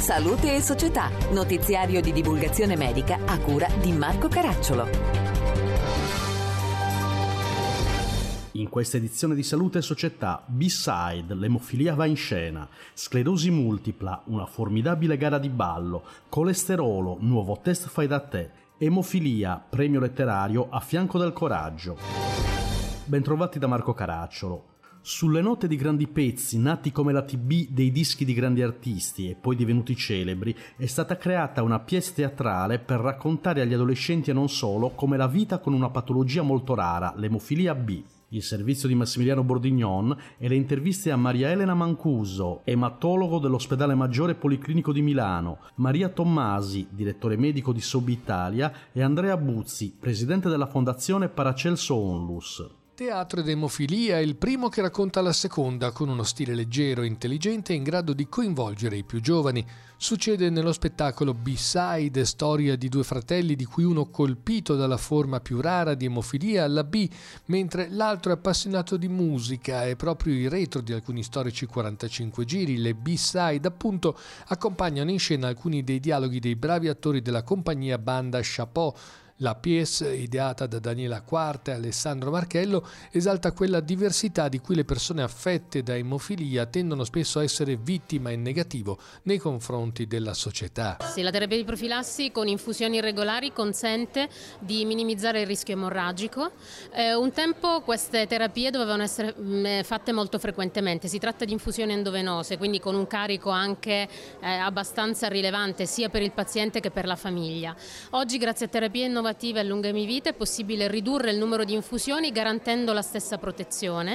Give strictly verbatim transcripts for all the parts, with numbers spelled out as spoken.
Salute e Società, notiziario di divulgazione medica a cura di Marco Caracciolo. In questa edizione di Salute e Società, B-Side, l'emofilia va in scena, sclerosi multipla, una formidabile gara di ballo, colesterolo, nuovo test fai da te, emofilia, premio letterario a fianco del coraggio. Bentrovati da Marco Caracciolo. Sulle note di grandi pezzi, nati come la tivù dei dischi di grandi artisti e poi divenuti celebri, è stata creata una pièce teatrale per raccontare agli adolescenti e non solo come la vita con una patologia molto rara, l'emofilia B. Il servizio di Massimiliano Bordignon e le interviste a Maria Elena Mancuso, ematologo dell'Ospedale Maggiore Policlinico di Milano, Maria Tommasi, direttore medico di Sobi Italia, e Andrea Buzzi, presidente della Fondazione Paracelso Onlus. Teatro ed emofilia è il primo che racconta la seconda, con uno stile leggero, intelligente e in grado di coinvolgere i più giovani. Succede nello spettacolo B-Side, storia di due fratelli di cui uno colpito dalla forma più rara di emofilia, la B, mentre l'altro è appassionato di musica e proprio i retro di alcuni storici quarantacinque giri, le B-Side appunto, accompagnano in scena alcuni dei dialoghi dei bravi attori della compagnia Banda Chapeau. La pièce, ideata da Daniela Quarta e Alessandro Marchello, esalta quella diversità di cui le persone affette da emofilia tendono spesso a essere vittima in negativo nei confronti della società. Sì, la terapia di profilassi con infusioni regolari consente di minimizzare il rischio emorragico. Eh, un tempo queste terapie dovevano essere mh, fatte molto frequentemente. Si tratta di infusioni endovenose, quindi con un carico anche eh, abbastanza rilevante sia per il paziente che per la famiglia. Oggi, grazie a terapie innovative e lunghe vite, è possibile ridurre il numero di infusioni garantendo la stessa protezione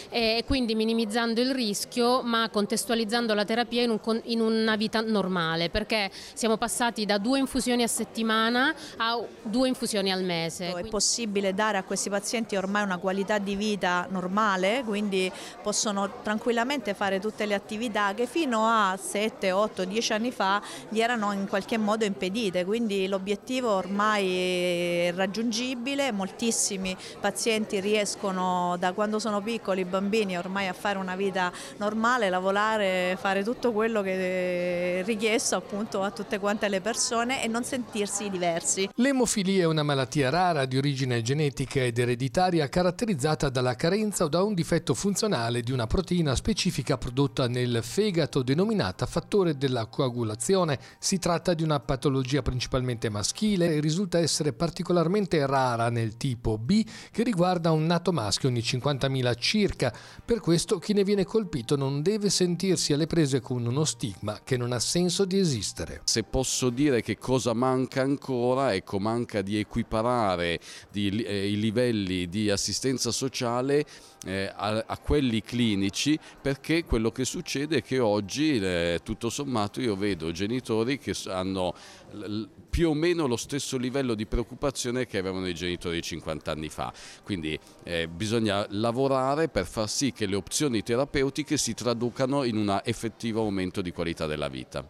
e quindi minimizzando il rischio, ma contestualizzando la terapia in, un, in una vita normale, perché siamo passati da due infusioni a settimana a due infusioni al mese. È possibile dare a questi pazienti ormai una qualità di vita normale, quindi possono tranquillamente fare tutte le attività che fino a sette, otto, dieci anni fa gli erano in qualche modo impedite, quindi l'obiettivo ormai raggiungibile. Moltissimi pazienti riescono da quando sono piccoli, bambini, ormai a fare una vita normale, lavorare, fare tutto quello che è richiesto appunto a tutte quante le persone e non sentirsi diversi. L'emofilia è una malattia rara di origine genetica ed ereditaria caratterizzata dalla carenza o da un difetto funzionale di una proteina specifica prodotta nel fegato denominata fattore della coagulazione. Si tratta di una patologia principalmente maschile e risulta essere particolarmente rara nel tipo B, che riguarda un nato maschio ogni cinquantamila circa. Per questo chi ne viene colpito non deve sentirsi alle prese con uno stigma che non ha senso di esistere. Se posso dire che cosa manca ancora, ecco, manca di equiparare di, eh, i livelli di assistenza sociale eh, a, a quelli clinici, perché quello che succede è che oggi eh, tutto sommato io vedo genitori che hanno l- più o meno lo stesso livello di preoccupazione che avevano i genitori cinquanta anni fa, quindi eh, bisogna lavorare per far sì che le opzioni terapeutiche si traducano in un effettivo aumento di qualità della vita.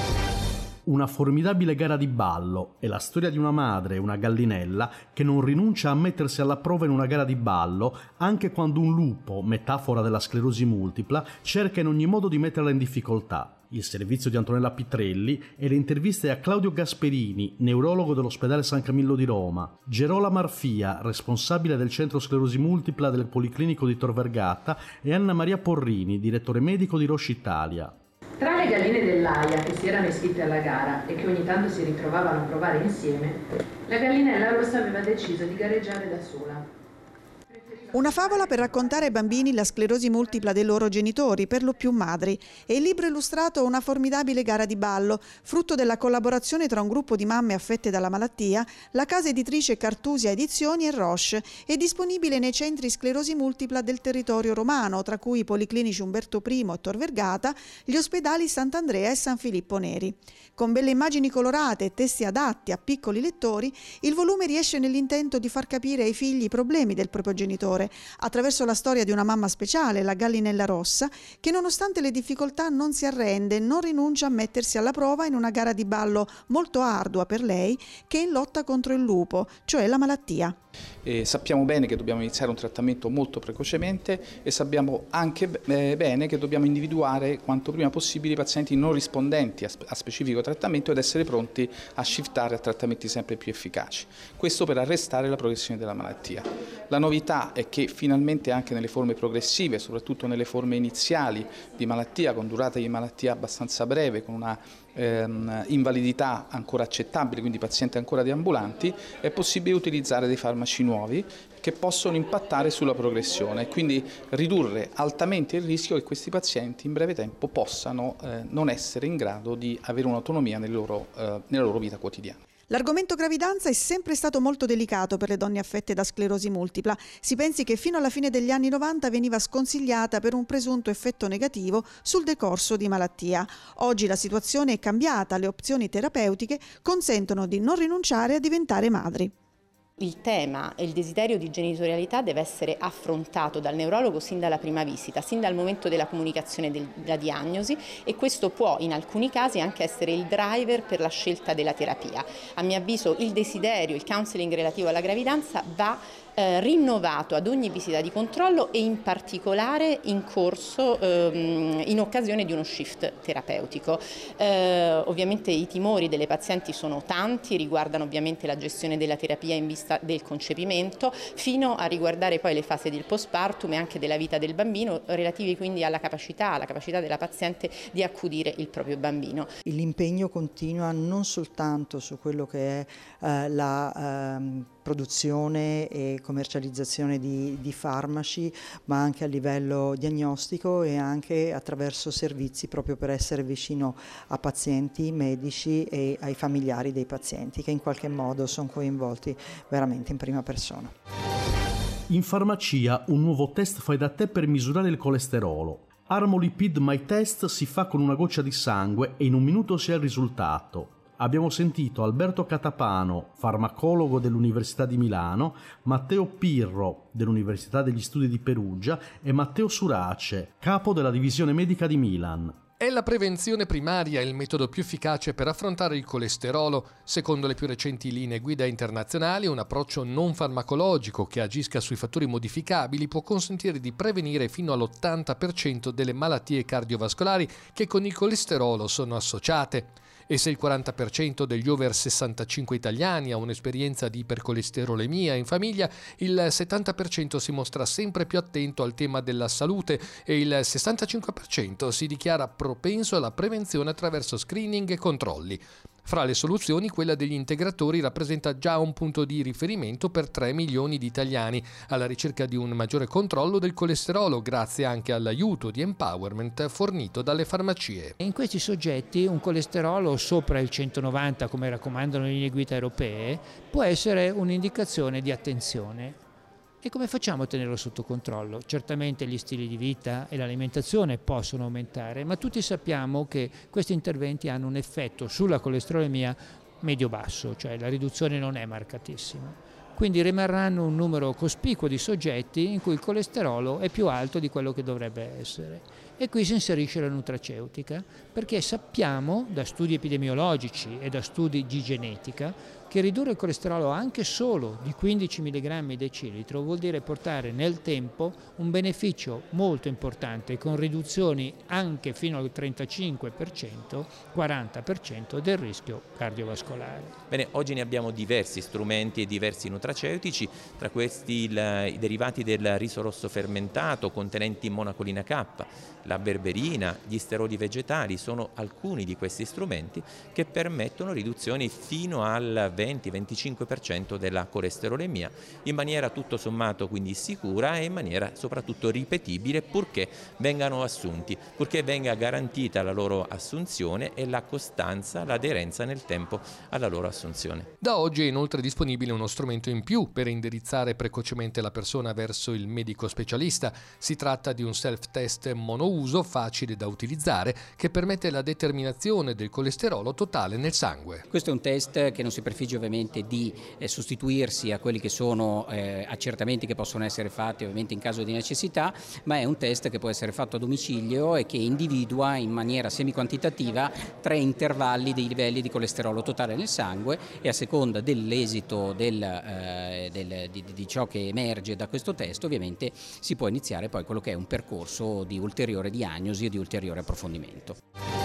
Una formidabile gara di ballo è la storia di una madre, una gallinella, che non rinuncia a mettersi alla prova in una gara di ballo anche quando un lupo, metafora della sclerosi multipla, cerca in ogni modo di metterla in difficoltà. Il servizio di Antonella Pitrelli e le interviste a Claudio Gasperini, neurologo dell'Ospedale San Camillo di Roma, Gerola Marfia, responsabile del Centro Sclerosi Multipla del Policlinico di Tor Vergata, e Anna Maria Porrini, direttore medico di Roche Italia. Tra le galline dell'Aia che si erano iscritte alla gara e che ogni tanto si ritrovavano a provare insieme, la gallinella rossa aveva deciso di gareggiare da sola. Una favola per raccontare ai bambini la sclerosi multipla dei loro genitori, per lo più madri, e il libro illustrato Una formidabile gara di ballo, frutto della collaborazione tra un gruppo di mamme affette dalla malattia, la casa editrice Cartusia Edizioni e Roche, è disponibile nei centri sclerosi multipla del territorio romano, tra cui i policlinici Umberto I e Tor Vergata, gli ospedali Sant'Andrea e San Filippo Neri. Con belle immagini colorate e testi adatti a piccoli lettori, il volume riesce nell'intento di far capire ai figli i problemi del proprio genitore, genitore, attraverso la storia di una mamma speciale, la Gallinella Rossa, che nonostante le difficoltà non si arrende, non rinuncia a mettersi alla prova in una gara di ballo molto ardua per lei, che è in lotta contro il lupo, cioè la malattia. E sappiamo bene che dobbiamo iniziare un trattamento molto precocemente e sappiamo anche eh, bene che dobbiamo individuare quanto prima possibile i pazienti non rispondenti a, spe- a specifico trattamento ed essere pronti a shiftare a trattamenti sempre più efficaci. Questo per arrestare la progressione della malattia. La novità è che finalmente anche nelle forme progressive, soprattutto nelle forme iniziali di malattia, con durata di malattia abbastanza breve, con una ehm, invalidità ancora accettabile, quindi pazienti ancora deambulanti, è possibile utilizzare dei farmaci nuovi che possono impattare sulla progressione e quindi ridurre altamente il rischio che questi pazienti in breve tempo possano eh, non essere in grado di avere un'autonomia nel loro, eh, nella loro vita quotidiana. L'argomento gravidanza è sempre stato molto delicato per le donne affette da sclerosi multipla. Si pensi che fino alla fine degli anni novanta veniva sconsigliata per un presunto effetto negativo sul decorso di malattia. Oggi la situazione è cambiata, le opzioni terapeutiche consentono di non rinunciare a diventare madri. Il tema e il desiderio di genitorialità deve essere affrontato dal neurologo sin dalla prima visita, sin dal momento della comunicazione della diagnosi, e questo può in alcuni casi anche essere il driver per la scelta della terapia. A mio avviso il desiderio, il counseling relativo alla gravidanza va Eh, rinnovato ad ogni visita di controllo e in particolare in corso ehm, in occasione di uno shift terapeutico. Eh, ovviamente i timori delle pazienti sono tanti, riguardano ovviamente la gestione della terapia in vista del concepimento, fino a riguardare poi le fasi del postpartum e anche della vita del bambino, relativi quindi alla capacità, alla capacità della paziente di accudire il proprio bambino. L'impegno continua non soltanto su quello che è eh, la ehm, produzione e commercializzazione di, di farmaci, ma anche a livello diagnostico e anche attraverso servizi proprio per essere vicino a pazienti, medici e ai familiari dei pazienti che in qualche modo sono coinvolti veramente in prima persona. In farmacia un nuovo test fai da te per misurare il colesterolo. Armolipid My Test si fa con una goccia di sangue e in un minuto si ha il risultato. Abbiamo sentito Alberto Catapano, farmacologo dell'Università di Milano, Matteo Pirro dell'Università degli Studi di Perugia e Matteo Surace, capo della divisione medica di Milan. È la prevenzione primaria il metodo più efficace per affrontare il colesterolo. Secondo le più recenti linee guida internazionali, un approccio non farmacologico che agisca sui fattori modificabili può consentire di prevenire fino all'ottanta per cento delle malattie cardiovascolari che con il colesterolo sono associate. E se il quaranta per cento degli over sessantacinque italiani ha un'esperienza di ipercolesterolemia in famiglia, il settanta per cento si mostra sempre più attento al tema della salute e il sessantacinque per cento si dichiara propenso alla prevenzione attraverso screening e controlli. Fra le soluzioni, quella degli integratori rappresenta già un punto di riferimento per tre milioni di italiani, alla ricerca di un maggiore controllo del colesterolo, grazie anche all'aiuto di empowerment fornito dalle farmacie. In questi soggetti un colesterolo sopra il centonovanta, come raccomandano le linee guida europee, può essere un'indicazione di attenzione. E come facciamo a tenerlo sotto controllo? Certamente gli stili di vita e l'alimentazione possono aumentare, ma tutti sappiamo che questi interventi hanno un effetto sulla colesterolemia medio-basso, cioè la riduzione non è marcatissima. Quindi rimarranno un numero cospicuo di soggetti in cui il colesterolo è più alto di quello che dovrebbe essere. E qui si inserisce la nutraceutica, perché sappiamo da studi epidemiologici e da studi di genetica che ridurre il colesterolo anche solo di quindici milligrammi decilitro vuol dire portare nel tempo un beneficio molto importante, con riduzioni anche fino al trentacinque per cento, quaranta per cento del rischio cardiovascolare. Bene, oggi ne abbiamo diversi strumenti e diversi nutraceutici, tra questi il, i derivati del riso rosso fermentato contenenti monacolina K, la berberina, gli steroli vegetali sono alcuni di questi strumenti che permettono riduzioni fino al venti venticinque per cento della colesterolemia in maniera tutto sommato quindi sicura e in maniera soprattutto ripetibile, purché vengano assunti, purché venga garantita la loro assunzione e la costanza, l'aderenza nel tempo alla loro assunzione. Da oggi è inoltre disponibile uno strumento in più per indirizzare precocemente la persona verso il medico specialista. Si tratta di un self-test monouso facile da utilizzare che permette la determinazione del colesterolo totale nel sangue. Questo è un test che non si prefigge esige ovviamente di eh, sostituirsi a quelli che sono eh, accertamenti che possono essere fatti ovviamente in caso di necessità, ma è un test che può essere fatto a domicilio e che individua in maniera semi-quantitativa tre intervalli dei livelli di colesterolo totale nel sangue, e a seconda dell'esito del, eh, del, di, di ciò che emerge da questo test ovviamente si può iniziare poi quello che è un percorso di ulteriore diagnosi e di ulteriore approfondimento.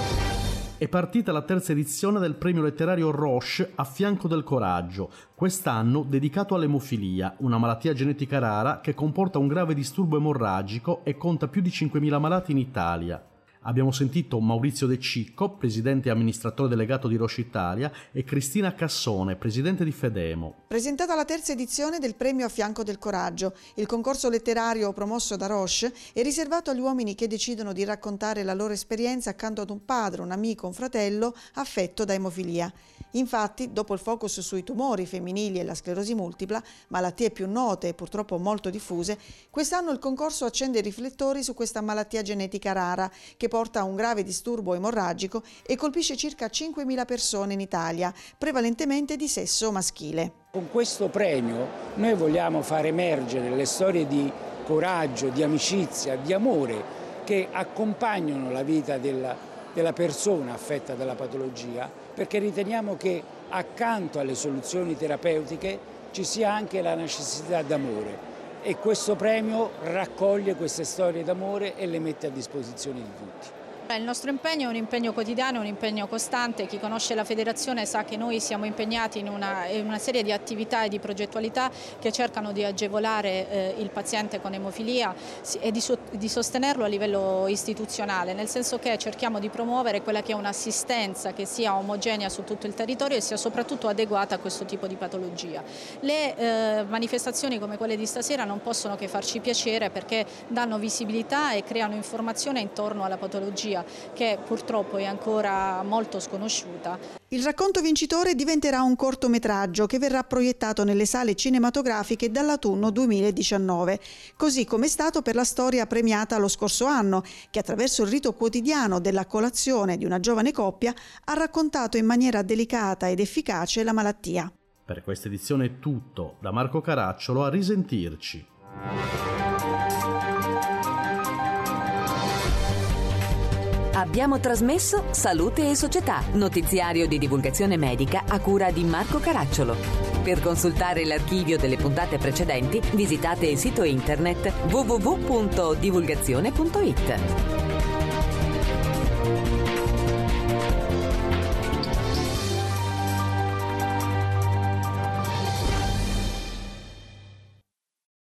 È partita la terza edizione del premio letterario Roche A fianco del coraggio, quest'anno dedicato all'emofilia, una malattia genetica rara che comporta un grave disturbo emorragico e conta più di cinquemila malati in Italia. Abbiamo sentito Maurizio De Cicco, presidente e amministratore delegato di Roche Italia, e Cristina Cassone, presidente di Fedemo. Presentata la terza edizione del premio A fianco del coraggio, il concorso letterario promosso da Roche è riservato agli uomini che decidono di raccontare la loro esperienza accanto ad un padre, un amico, un fratello affetto da emofilia. Infatti, dopo il focus sui tumori femminili e la sclerosi multipla, malattie più note e purtroppo molto diffuse, quest'anno il concorso accende i riflettori su questa malattia genetica rara che porta a un grave disturbo emorragico e colpisce circa cinquemila persone in Italia, prevalentemente di sesso maschile. Con questo premio noi vogliamo far emergere le storie di coraggio, di amicizia, di amore che accompagnano la vita della, della persona affetta dalla patologia, perché riteniamo che accanto alle soluzioni terapeutiche ci sia anche la necessità d'amore, e questo premio raccoglie queste storie d'amore e le mette a disposizione di tutti. Il nostro impegno è un impegno quotidiano, un impegno costante. Chi conosce la federazione sa che noi siamo impegnati in una, in una serie di attività e di progettualità che cercano di agevolare eh, il paziente con emofilia e di, so, di sostenerlo a livello istituzionale, nel senso che cerchiamo di promuovere quella che è un'assistenza che sia omogenea su tutto il territorio e sia soprattutto adeguata a questo tipo di patologia. Le eh, manifestazioni come quelle di stasera non possono che farci piacere, perché danno visibilità e creano informazione intorno alla patologia, che purtroppo è ancora molto sconosciuta. Il racconto vincitore diventerà un cortometraggio che verrà proiettato nelle sale cinematografiche dall'autunno duemiladiciannove, così come è stato per la storia premiata lo scorso anno, che attraverso il rito quotidiano della colazione di una giovane coppia ha raccontato in maniera delicata ed efficace la malattia. Per questa edizione è tutto, da Marco Caracciolo, a risentirci. Abbiamo trasmesso Salute e Società, notiziario di divulgazione medica a cura di Marco Caracciolo. Per consultare l'archivio delle puntate precedenti, visitate il sito internet w w w punto divulgazione punto i t.